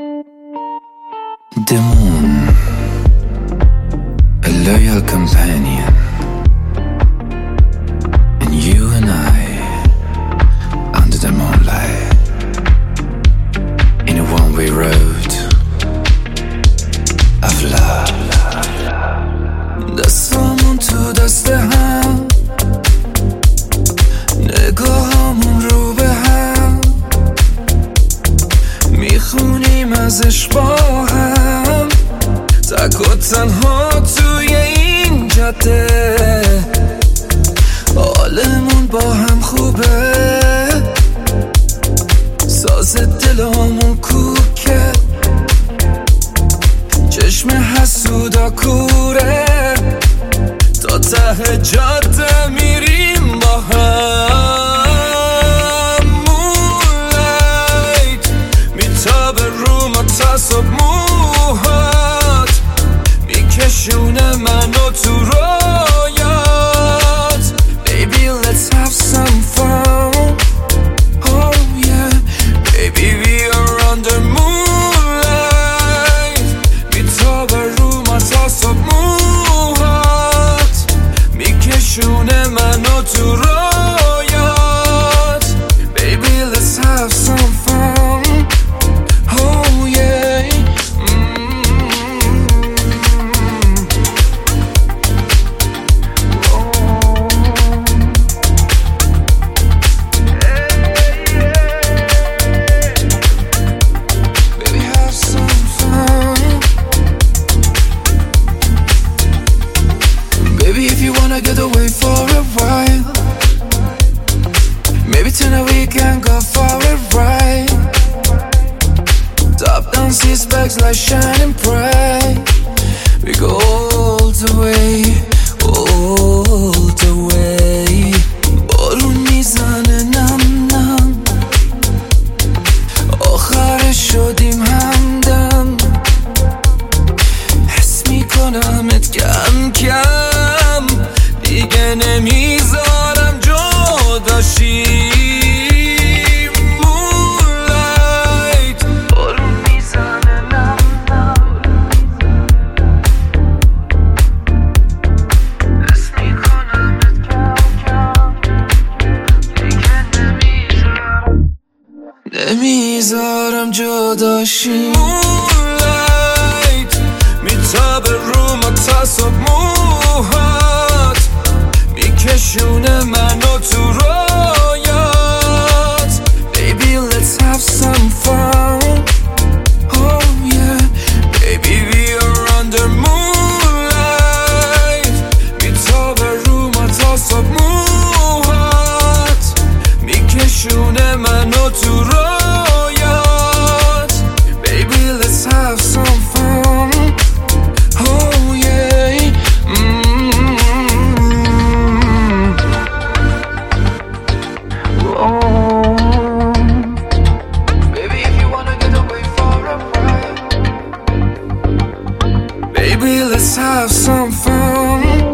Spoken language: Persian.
The moon, a loyal companion, and you and I, under the moonlight, in a one-way road of love. دستامون تو دست هم، نگاهامون رو به هم، میخونیم ازش با هم، تک و تنها توی این جاده، حالمون با هم خوبه، ساز دلامون کوکه، چشم حسودا کوره، تا ته جاده میریم با هم. مونلایت میتابه رو ما تا صبح، موهات میکشونه منو تو رویات. Baby let's have some fun. Oh yeah baby we are under moonlight. میتابه رو ما تا صبح، موهات میکشونه منو تو رویات. Baby let's have some fun. Oh yeah Baby have some fun. Baby if you wanna get away for a while, maybe tonight we can go for a ride. Top down seats, bags like shining bright. We go all the way, all the way. بارون میزنه نم نم، آخرش شدیم همدم. حس میکنمت کم کم، دیگه نمیذارم جداشی. Moonlight بارون میزنه نم نم، حس میکنمت کم کم، دیگه نمیذارم جداشی. Moonlight میتابه رو ما تا صبح، موهات میکشونه منو تو رویات. Baby let's have some fun. Oh yeah baby we are under moonlight. میتابه رو ما تا صبح، موهات میکشونه منو تو رویات. Baby let's have some fun. Oh yeah Oh baby if you wanna get away for a ride, baby let's have some fun.